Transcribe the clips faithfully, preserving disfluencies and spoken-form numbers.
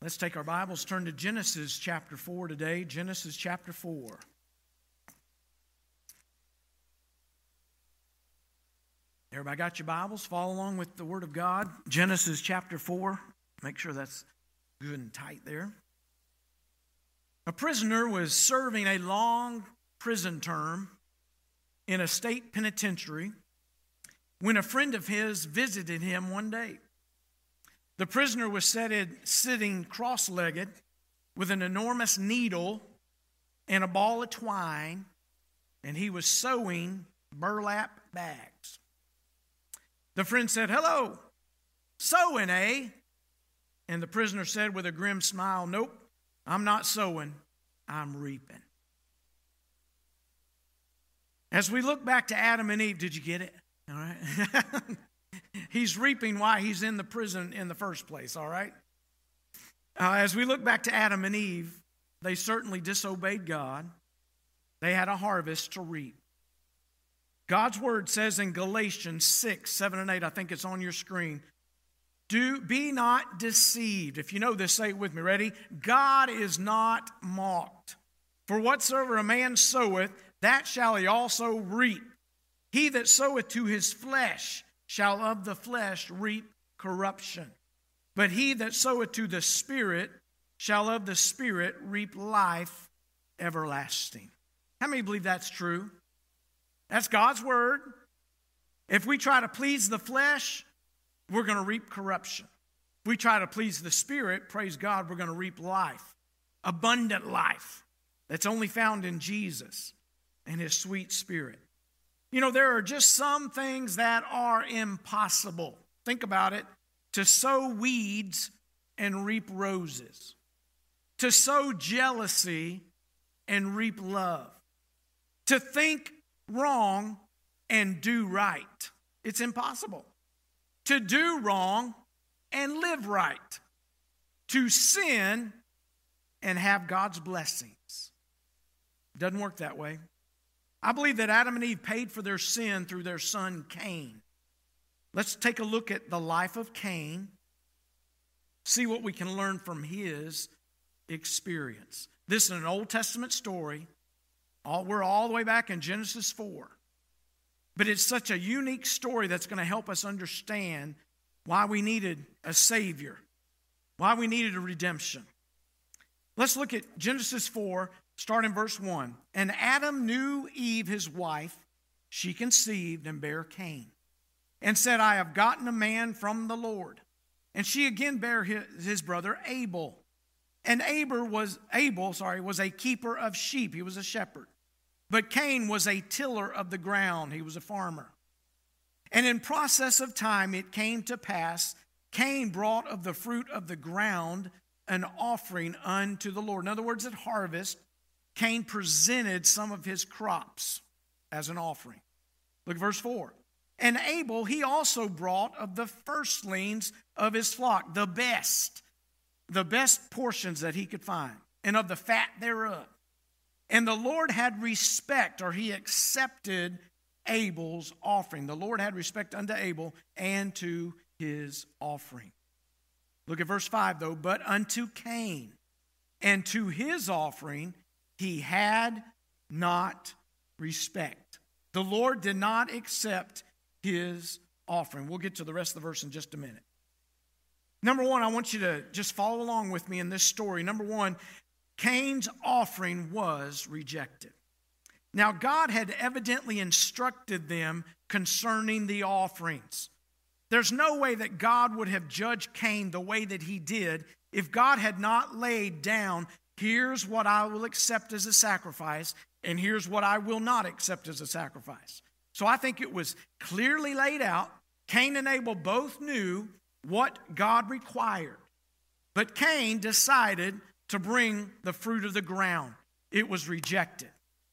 Let's take our Bibles, turn to Genesis chapter four today. Genesis chapter four. Everybody got your Bibles? Follow along with the Word of God. Genesis chapter four. Make sure that's good and tight there. A prisoner was serving a long prison term in a state penitentiary when a friend of his visited him one day. The prisoner was seated, sitting cross-legged with an enormous needle and a ball of twine, and he was sewing burlap bags. The friend said, "Hello, sewing, eh?" And the prisoner said with a grim smile, "Nope, I'm not sowing, I'm reaping." As we look back to Adam and Eve, did you get it? All right. He's reaping why he's in the prison in the first place, all right? Uh, as we look back to Adam and Eve, they certainly disobeyed God. They had a harvest to reap. God's word says in Galatians six, seven, and eight, I think it's on your screen, Do be not deceived. If you know this, say it with me. Ready? God is not mocked. For whatsoever a man soweth, that shall he also reap. He that soweth to his flesh shall of the flesh reap corruption. But he that soweth to the Spirit shall of the Spirit reap life everlasting. How many believe that's true? That's God's word. If we try to please the flesh, we're going to reap corruption. If we try to please the Spirit, praise God, we're going to reap life, abundant life that's only found in Jesus and His sweet Spirit. You know, there are just some things that are impossible. Think about it. To sow weeds and reap roses. To sow jealousy and reap love. To think wrong and do right. It's impossible. To do wrong and live right. To sin and have God's blessings. It doesn't work that way. I believe that Adam and Eve paid for their sin through their son Cain. Let's take a look at the life of Cain, see what we can learn from his experience. This is an Old Testament story. All, we're all the way back in Genesis four. But it's such a unique story that's going to help us understand why we needed a Savior, why we needed a redemption. Let's look at Genesis four, start in verse one. And Adam knew Eve, his wife. She conceived and bare Cain, and said, I have gotten a man from the Lord. And she again bare his, his brother Abel. And Abel was Abel, sorry, was a keeper of sheep. He was a shepherd. But Cain was a tiller of the ground. He was a farmer. And in process of time it came to pass, Cain brought of the fruit of the ground an offering unto the Lord. In other words, at harvest, Cain presented some of his crops as an offering. Look at verse four. And Abel, he also brought of the firstlings of his flock, the best, the best portions that he could find, and of the fat thereof. And the Lord had respect, or he accepted Abel's offering. The Lord had respect unto Abel and to his offering. Look at verse five, though. But unto Cain and to his offering he had not respect. The Lord did not accept his offering. We'll get to the rest of the verse in just a minute. Number one, I want you to just follow along with me in this story. Number one, Cain's offering was rejected. Now, God had evidently instructed them concerning the offerings. There's no way that God would have judged Cain the way that he did if God had not laid down, here's what I will accept as a sacrifice, and here's what I will not accept as a sacrifice. So I think it was clearly laid out. Cain and Abel both knew what God required. But Cain decided to bring the fruit of the ground. It was rejected.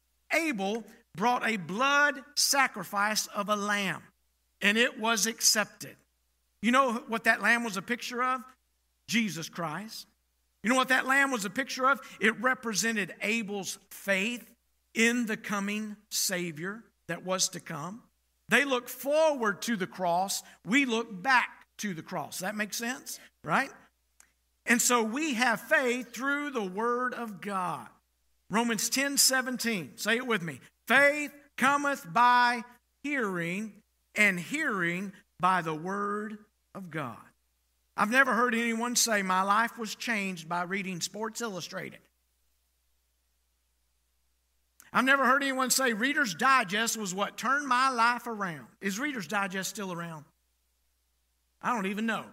Abel brought a blood sacrifice of a lamb, and it was accepted. You know what that lamb was a picture of? Jesus Christ. You know what that lamb was a picture of? It represented Abel's faith in the coming Savior that was to come. They look forward to the cross. We look back to the cross. That makes sense, right? And so we have faith through the word of God. Romans ten seventeen. Say it with me. Faith cometh by hearing, and hearing by the word of God. I've never heard anyone say my life was changed by reading Sports Illustrated. I've never heard anyone say Reader's Digest was what turned my life around. Is Reader's Digest still around? I don't even know.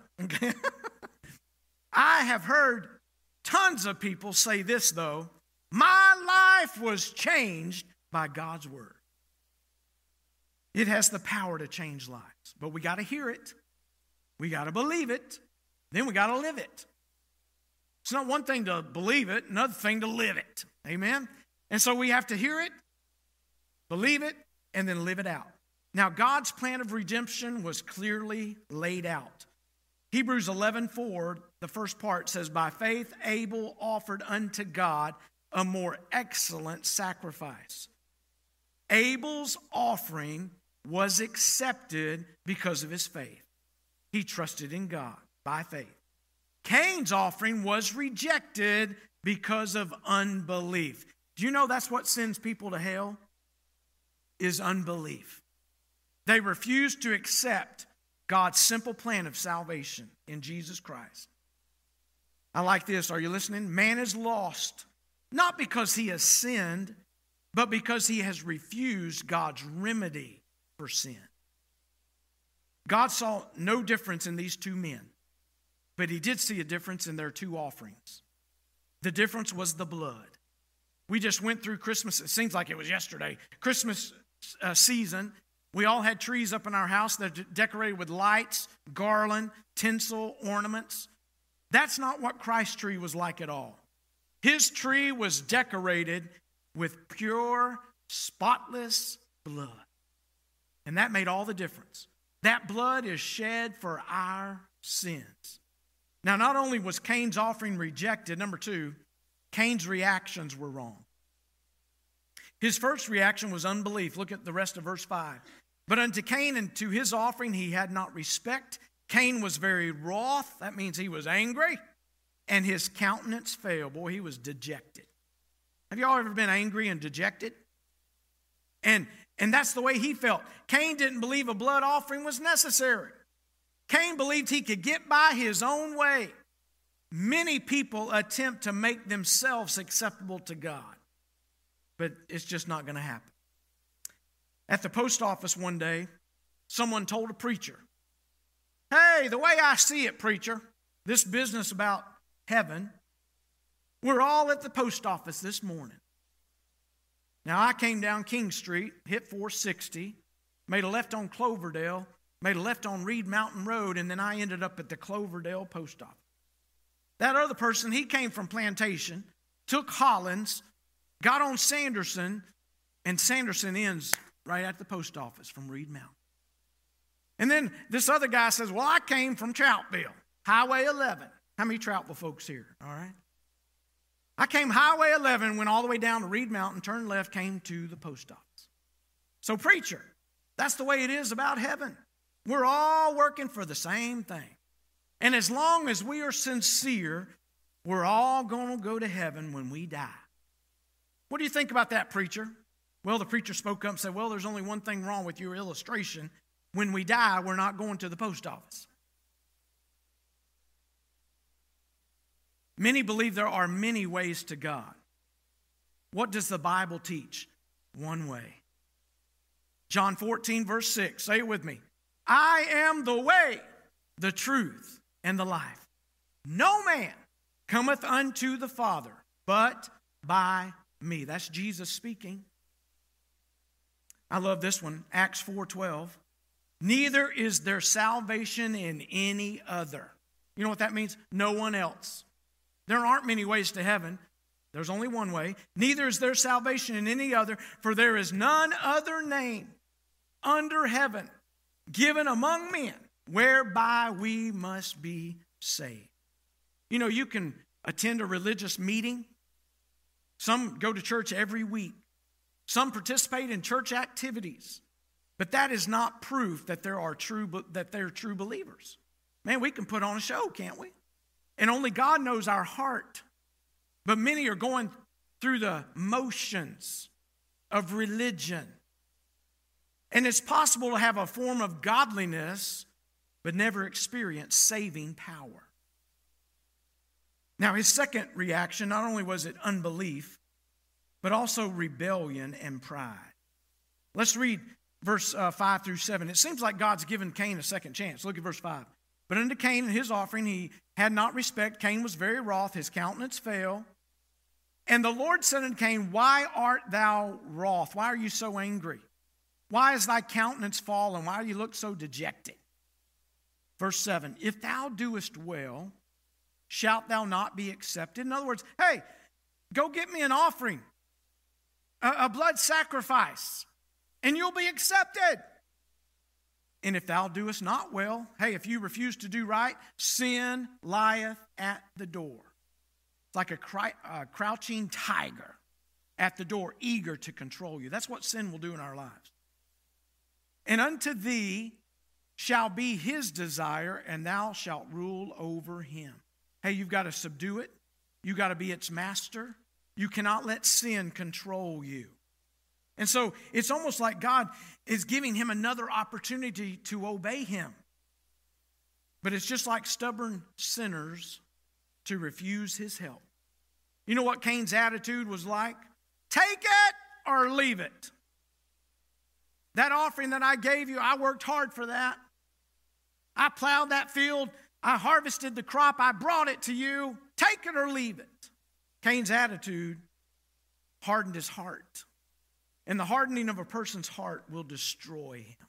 I have heard tons of people say this, though. My life was changed by God's word. It has the power to change lives. But we got to hear it. We got to believe it. Then we got to live it. It's not one thing to believe it, another thing to live it. Amen? And so we have to hear it, believe it, and then live it out. Now, God's plan of redemption was clearly laid out. Hebrews eleven four, the first part says, by faith Abel offered unto God a more excellent sacrifice. Abel's offering was accepted because of his faith. He trusted in God by faith. Cain's offering was rejected because of unbelief. Do you know that's what sends people to hell? Is unbelief. They refuse to accept God's simple plan of salvation in Jesus Christ. I like this. Are you listening? Man is lost, not because he has sinned, but because he has refused God's remedy for sin. God saw no difference in these two men, but he did see a difference in their two offerings. The difference was the blood. We just went through Christmas. It seems like it was yesterday. Christmas uh, season. We all had trees up in our house that are decorated with lights, garland, tinsel, ornaments. That's not what Christ's tree was like at all. His tree was decorated with pure, spotless blood. And that made all the difference. That blood is shed for our sins. Now, not only was Cain's offering rejected, number two, Cain's reactions were wrong. His first reaction was unbelief. Look at the rest of verse five. But unto Cain and to his offering he had not respect. Cain was very wroth. That means he was angry. And his countenance fell. Boy, he was dejected. Have y'all ever been angry and dejected? And, and that's the way he felt. Cain didn't believe a blood offering was necessary. Cain believed he could get by his own way. Many people attempt to make themselves acceptable to God, but it's just not going to happen. At the post office one day, someone told a preacher, hey, the way I see it, preacher, this business about heaven, we're all at the post office this morning. Now, I came down King Street, hit four sixty, made a left on Cloverdale, made a left on Reed Mountain Road, and then I ended up at the Cloverdale post office. That other person, he came from Plantation, took Hollins, got on Sanderson, and Sanderson ends right at the post office from Reed Mountain. And then this other guy says, well, I came from Troutville, Highway eleven. How many Troutville folks here? All right. I came Highway eleven, went all the way down to Reed Mountain, turned left, came to the post office. So preacher, that's the way it is about heaven. We're all working for the same thing. And as long as we are sincere, we're all going to go to heaven when we die. What do you think about that, preacher? Well, the preacher spoke up and said, well, there's only one thing wrong with your illustration. When we die, we're not going to the post office. Many believe there are many ways to God. What does the Bible teach? One way. John fourteen, verse six. Say it with me. I am the way, the truth, and the life. No man cometh unto the Father but by me. That's Jesus speaking. I love this one. Acts four twelve. Neither is there salvation in any other. You know what that means? No one else. There aren't many ways to heaven. There's only one way. Neither is there salvation in any other, for there is none other name under heaven given among men whereby we must be saved. You know, you can attend a religious meeting. Some go to church every week. Some participate in church activities. But that is not proof that there are true that they're true believers. Man, we can put on a show, can't we? And only God knows our heart. But many are going through the motions of religion. And it's possible to have a form of godliness, but never experience saving power. Now, his second reaction, not only was it unbelief, but also rebellion and pride. Let's read verse uh, five through seven. It seems like God's given Cain a second chance. Look at verse five. But unto Cain and his offering he had not respect. Cain was very wroth, his countenance fell. And the Lord said unto Cain, why art thou wroth? Why are you so angry? Why is thy countenance fallen? Why do you look so dejected? Verse seven, if thou doest well, shalt thou not be accepted? In other words, hey, go get me an offering, a, a blood sacrifice, and you'll be accepted. And if thou doest not well, hey, if you refuse to do right, sin lieth at the door. It's like a cry, uh, crouching tiger at the door, eager to control you. That's what sin will do in our lives. And unto thee shall be his desire, and thou shalt rule over him. Hey, you've got to subdue it. You've got to be its master. You cannot let sin control you. And so it's almost like God is giving him another opportunity to obey him. But it's just like stubborn sinners to refuse his help. You know what Cain's attitude was like? Take it or leave it. That offering that I gave you, I worked hard for that. I plowed that field. I harvested the crop. I brought it to you. Take it or leave it. Cain's attitude hardened his heart. And the hardening of a person's heart will destroy him.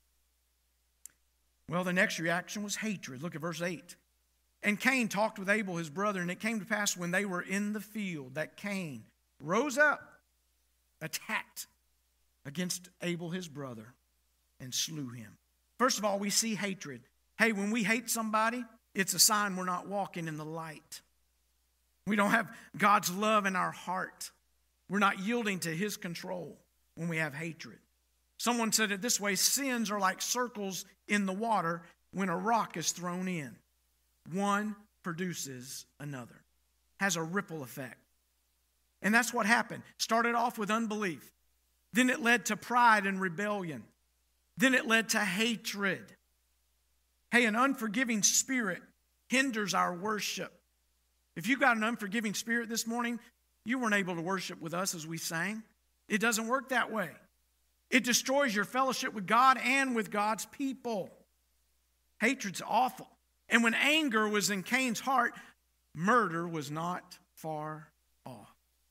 Well, the next reaction was hatred. Look at verse eight. And Cain talked with Abel, his brother, and it came to pass when they were in the field that Cain rose up, attacked against Abel, his brother, and slew him. First of all, we see hatred. Hey, when we hate somebody, it's a sign we're not walking in the light. We don't have God's love in our heart. We're not yielding to his control when we have hatred. Someone said it this way, sins are like circles in the water when a rock is thrown in. One produces another. Has a ripple effect. And that's what happened. Started off with unbelief. Then it led to pride and rebellion. Then it led to hatred. Hey, an unforgiving spirit hinders our worship. If you've got an unforgiving spirit this morning, you weren't able to worship with us as we sang. It doesn't work that way. It destroys your fellowship with God and with God's people. Hatred's awful. And when anger was in Cain's heart, murder was not far off.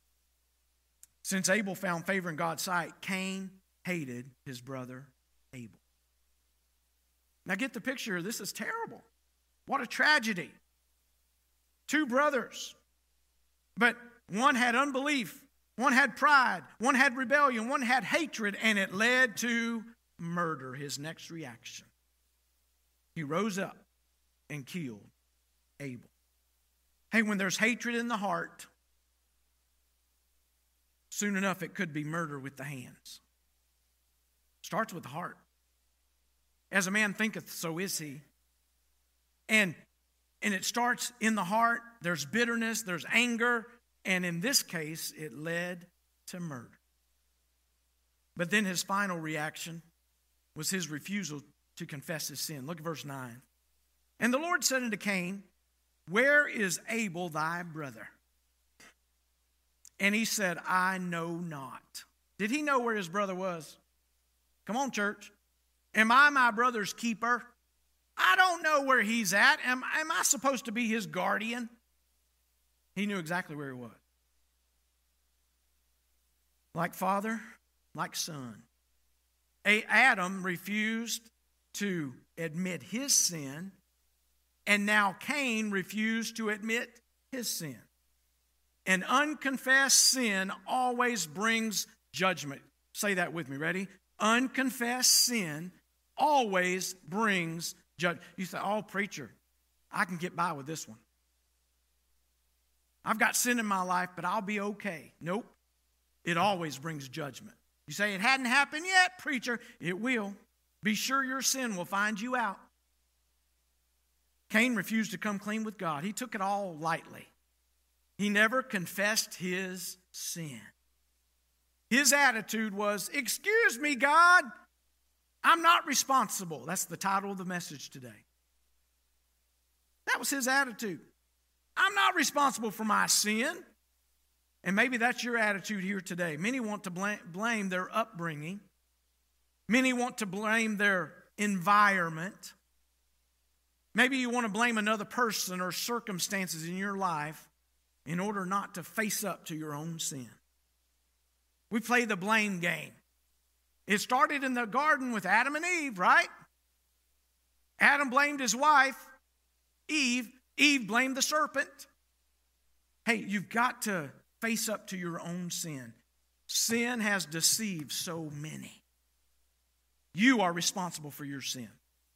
Since Abel found favor in God's sight, Cain hated his brother Abel. Now get the picture. This is terrible. What a tragedy. Two brothers. But one had unbelief. One had pride. One had rebellion. One had hatred. And it led to murder, his next reaction. He rose up and killed Abel. Hey, when there's hatred in the heart, soon enough it could be murder with the hands. Starts with the heart. As a man thinketh, so is he. And, and it starts in the heart. There's bitterness, there's anger, and in this case, it led to murder. But then his final reaction was his refusal to confess his sin. Look at verse nine. And the Lord said unto Cain, where is Abel thy brother? And he said, I know not. Did he know where his brother was? Come on, church. Am I my brother's keeper? I don't know where he's at. Am, am I supposed to be his guardian? He knew exactly where he was. Like father, like son. A, Adam refused to admit his sin, and now Cain refused to admit his sin. And unconfessed sin always brings judgment. Say that with me. Ready? Unconfessed sin always brings judgment. You say, oh, preacher, I can get by with this one. I've got sin in my life, but I'll be okay. Nope. It always brings judgment. You say, it hadn't happened yet, preacher. It will. Be sure your sin will find you out. Cain refused to come clean with God. He took it all lightly. He never confessed his sin. His attitude was, excuse me, God, I'm not responsible. That's the title of the message today. That was his attitude. I'm not responsible for my sin. And maybe that's your attitude here today. Many want to blame, blame their upbringing. Many want to blame their environment. Maybe you want to blame another person or circumstances in your life in order not to face up to your own sin. We play the blame game. It started in the garden with Adam and Eve, right? Adam blamed his wife, Eve. Eve blamed the serpent. Hey, you've got to face up to your own sin. Sin has deceived so many. You are responsible for your sin.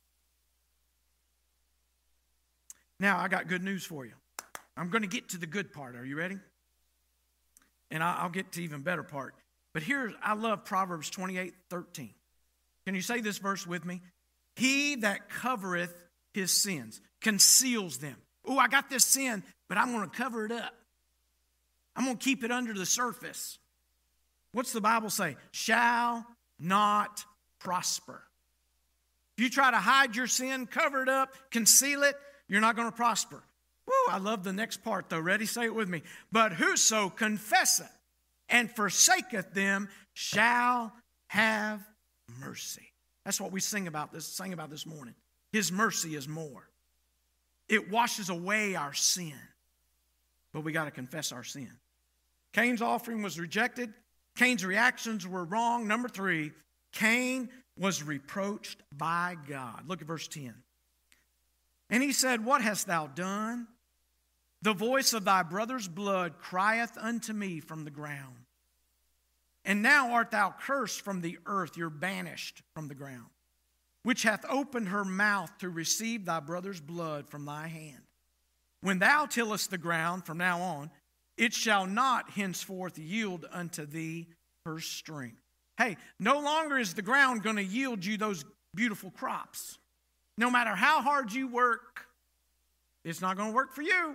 Now, I got good news for you. I'm going to get to the good part. Are you ready? And I'll get to even better part. But here, I love Proverbs twenty-eight thirteen. Can you say this verse with me? He that covereth his sins conceals them. Oh, I got this sin, but I'm going to cover it up. I'm going to keep it under the surface. What's the Bible say? Shall not prosper. If you try to hide your sin, cover it up, conceal it, you're not going to prosper. Woo, I love the next part though. Ready? Say it with me. But whoso confesseth and forsaketh them shall have mercy. That's what we sing about this, sing about this morning. His mercy is more. It washes away our sin. But we got to confess our sin. Cain's offering was rejected. Cain's reactions were wrong. Number three, Cain was reproached by God. Look at verse ten. And he said, what hast thou done? The voice of thy brother's blood crieth unto me from the ground. And now art thou cursed from the earth, you're banished from the ground, which hath opened her mouth to receive thy brother's blood from thy hand. When thou tillest the ground from now on, it shall not henceforth yield unto thee her strength. Hey, no longer is the ground going to yield you those beautiful crops. No matter how hard you work, it's not going to work for you.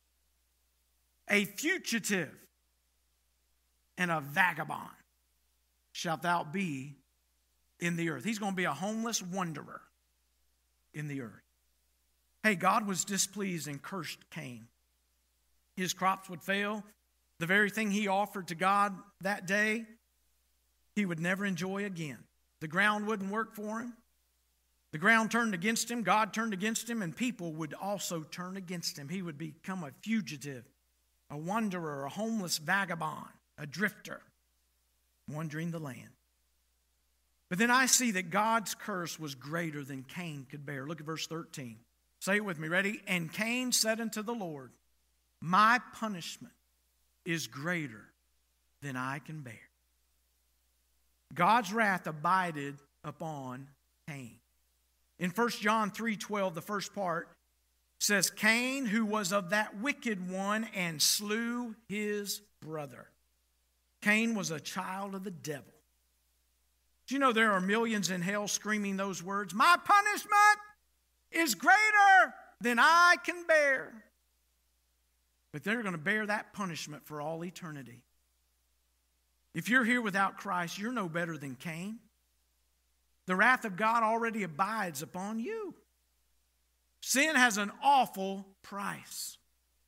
A fugitive and a vagabond shalt thou be in the earth. He's going to be a homeless wanderer in the earth. Hey, God was displeased and cursed Cain. His crops would fail. The very thing he offered to God that day, he would never enjoy again. The ground wouldn't work for him. The ground turned against him. God turned against him, and people would also turn against him. He would become a fugitive, a wanderer, a homeless vagabond, a drifter, wandering the land. But then I see that God's curse was greater than Cain could bear. Look at verse thirteen. Say it with me. Ready? And Cain said unto the Lord, my punishment is greater than I can bear. God's wrath abided upon Cain. In First John three twelve, the first part says, Cain, who was of that wicked one and slew his brother. Cain was a child of the devil. Do you know there are millions in hell screaming those words? My punishment is greater than I can bear. But they're going to bear that punishment for all eternity. If you're here without Christ, you're no better than Cain. The wrath of God already abides upon you. Sin has an awful price.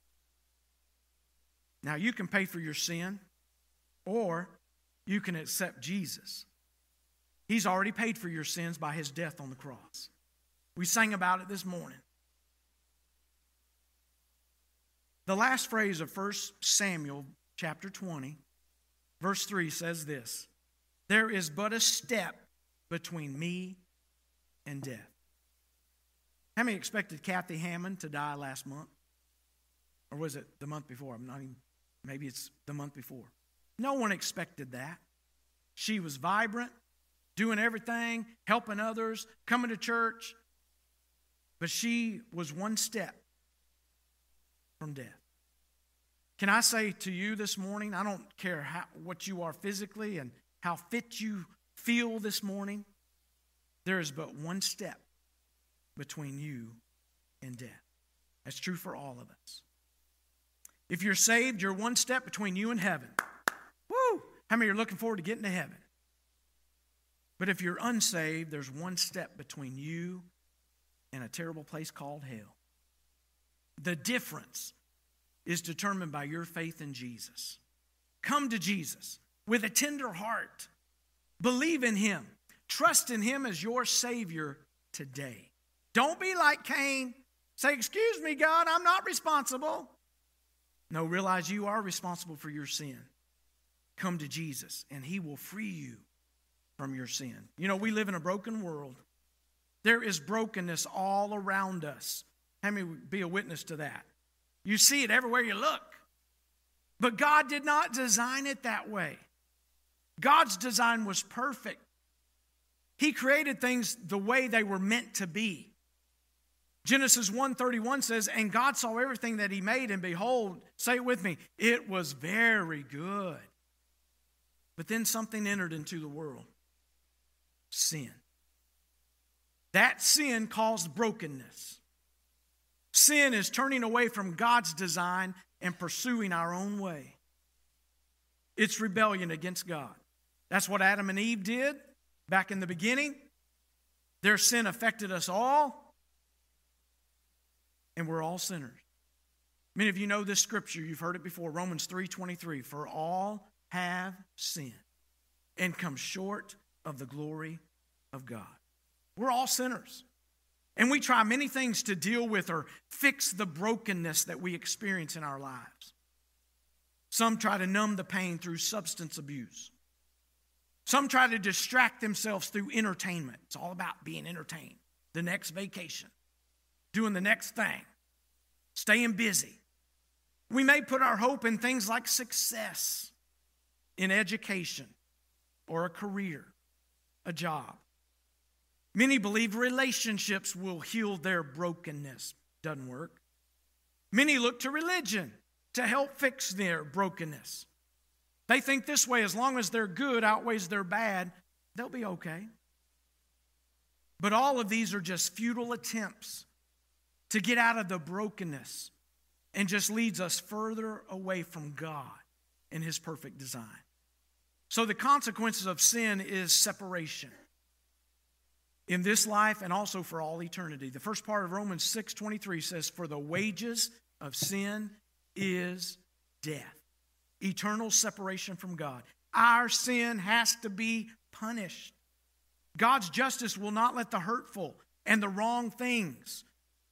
Now, you can pay for your sin, or you can accept Jesus. He's already paid for your sins by his death on the cross. We sang about it this morning. The last phrase of First Samuel chapter twenty, verse three says this, there is but a step between me and death. How many expected Kathy Hammond to die last month? Or was it the month before? I'm not even, maybe it's the month before. No one expected that. She was vibrant, doing everything, helping others, coming to church. But she was one step from death. Can I say to you this morning, I don't care how, what you are physically and how fit you feel this morning, there is but one step between you and death. That's true for all of us. If you're saved, you're one step between you and heaven. Woo! How many are looking forward to getting to heaven? But if you're unsaved, there's one step between you and a terrible place called hell. The difference is determined by your faith in Jesus. Come to Jesus with a tender heart. Believe in Him. Trust in Him as your Savior today. Don't be like Cain. Say, excuse me, God, I'm not responsible. No, realize you are responsible for your sin. Come to Jesus, and He will free you from your sin. You know, we live in a broken world. There is brokenness all around us. How many would be a witness to that? You see it everywhere you look. But God did not design it that way. God's design was perfect. He created things the way they were meant to be. Genesis one thirty-one says, and God saw everything that He made, and behold, say it with me, it was very good. But then something entered into the world. Sin. That sin caused brokenness. Sin is turning away from God's design and pursuing our own way. It's rebellion against God. That's what Adam and Eve did back in the beginning. Their sin affected us all. And we're all sinners. Many of you know this scripture. You've heard it before. Romans three twenty-three. For all have sinned and come short of the glory of God. We're all sinners. And we try many things to deal with or fix the brokenness that we experience in our lives. Some try to numb the pain through substance abuse. Some try to distract themselves through entertainment. It's all about being entertained. The next vacation. Doing the next thing. Staying busy. We may put our hope in things like success, in education, or a career, a job. Many believe relationships will heal their brokenness. Doesn't work. Many look to religion to help fix their brokenness. They think this way, as long as their good outweighs their bad, they'll be okay. But all of these are just futile attempts to get out of the brokenness and just leads us further away from God and His perfect design. So the consequences of sin is separation in this life and also for all eternity. The first part of Romans six twenty-three says, for the wages of sin is death. Eternal separation from God. Our sin has to be punished. God's justice will not let the hurtful and the wrong things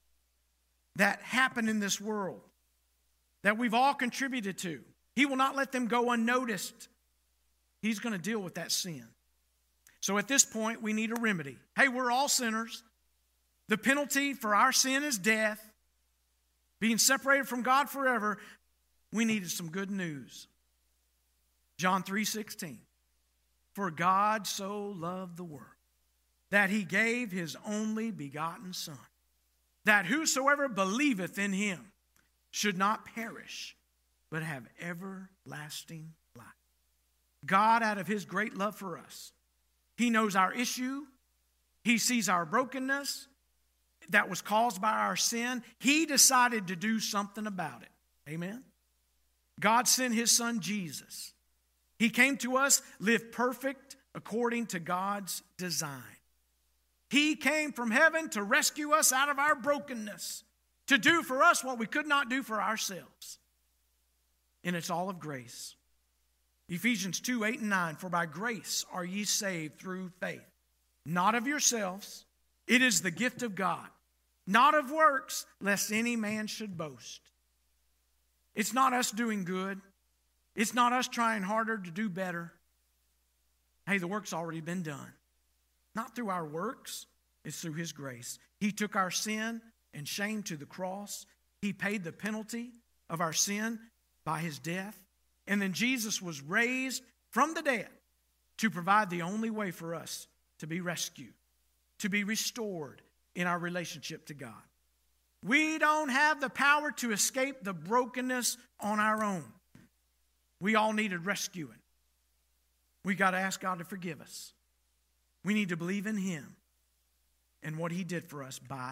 that happen in this world, that we've all contributed to, He will not let them go unnoticed. He's going to deal with that sin. So at this point, we need a remedy. Hey, we're all sinners. The penalty for our sin is death. Being separated from God forever. We needed some good news. John three sixteen. For God so loved the world that He gave His only begotten Son, that whosoever believeth in Him should not perish, but have everlasting life. God, out of His great love for us, He knows our issue. He sees our brokenness that was caused by our sin. He decided to do something about it. Amen? God sent His Son Jesus. He came to us, lived perfect according to God's design. He came from heaven to rescue us out of our brokenness, to do for us what we could not do for ourselves. And it's all of grace. Ephesians two, eight and nine, for by grace are ye saved through faith, not of yourselves. It is the gift of God, not of works, lest any man should boast. It's not us doing good. It's not us trying harder to do better. Hey, the work's already been done. Not through our works, it's through His grace. He took our sin and shame to the cross. He paid the penalty of our sin by His death. And then Jesus was raised from the dead to provide the only way for us to be rescued, to be restored in our relationship to God. We don't have the power to escape the brokenness on our own. We all needed rescuing. We got to ask God to forgive us. We need to believe in Him and what He did for us by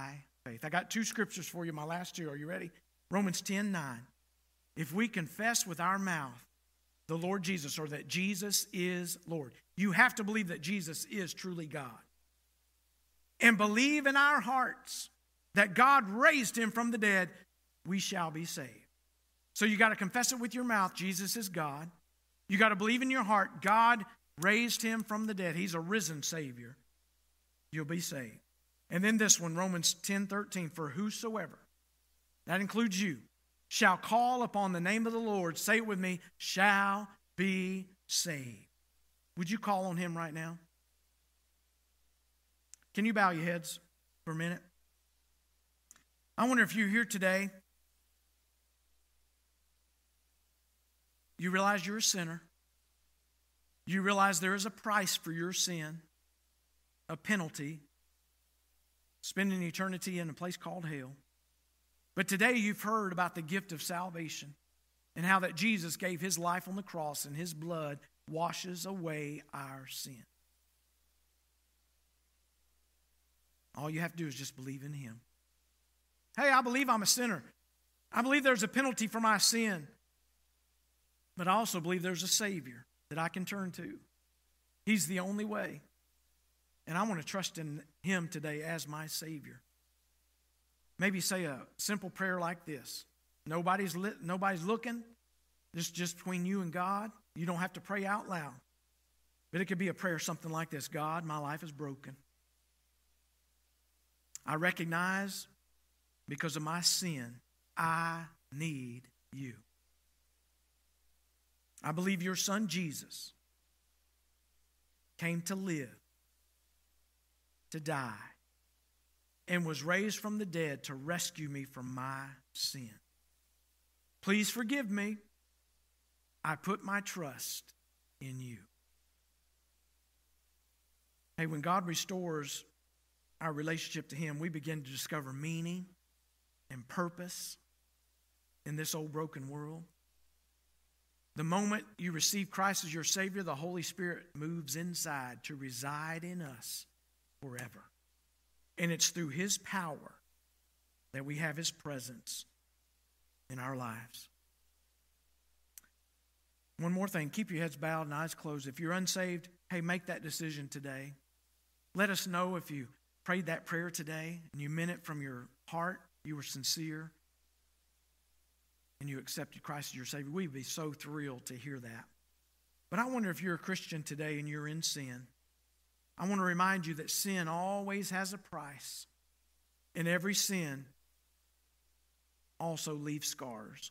faith. I got two scriptures for you, my last two. Are you ready? Romans ten nine. If we confess with our mouth the Lord Jesus, or that Jesus is Lord, you have to believe that Jesus is truly God, and believe in our hearts that God raised him from the dead, we shall be saved. So you got to confess it with your mouth, Jesus is God. You got to believe in your heart, God raised him from the dead. He's a risen Savior. You'll be saved. And then this one, Romans ten thirteen, for whosoever, that includes you, shall call upon the name of the Lord, say it with me, shall be saved. Would you call on him right now? Can you bow your heads for a minute? I wonder if you're here today, you realize you're a sinner. You realize there is a price for your sin, a penalty, spending eternity in a place called hell. But today you've heard about the gift of salvation and how that Jesus gave his life on the cross and his blood washes away our sin. All you have to do is just believe in him. Hey, I believe I'm a sinner. I believe there's a penalty for my sin. But I also believe there's a Savior that I can turn to. He's the only way. And I want to trust in him today as my Savior. Maybe say a simple prayer like this. Nobody's lit, nobody's looking. This is just between you and God. You don't have to pray out loud. But it could be a prayer something like this. God, my life is broken. I recognize because of my sin, I need you. I believe your son Jesus came to live, to die, and was raised from the dead to rescue me from my sin. Please forgive me. I put my trust in you. Hey, when God restores our relationship to him, we begin to discover meaning and purpose in this old broken world. The moment you receive Christ as your Savior, the Holy Spirit moves inside to reside in us forever. And it's through his power that we have his presence in our lives. One more thing, keep your heads bowed and eyes closed. If you're unsaved, hey, make that decision today. Let us know if you prayed that prayer today and you meant it from your heart, you were sincere, and you accepted Christ as your Savior. We'd be so thrilled to hear that. But I wonder if you're a Christian today and you're in sin. I want to remind you that sin always has a price. And every sin also leaves scars.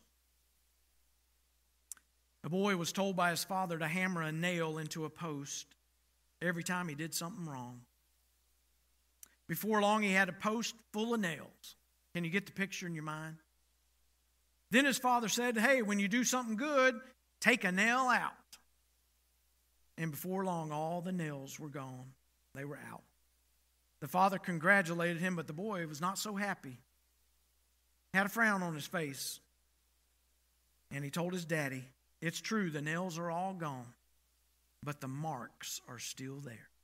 A boy was told by his father to hammer a nail into a post every time he did something wrong. Before long, he had a post full of nails. Can you get the picture in your mind? Then his father said, hey, when you do something good, take a nail out. And before long, all the nails were gone. They were out. The father congratulated him, but the boy was not so happy. He had a frown on his face. And he told his daddy, it's true, the nails are all gone, but the marks are still there.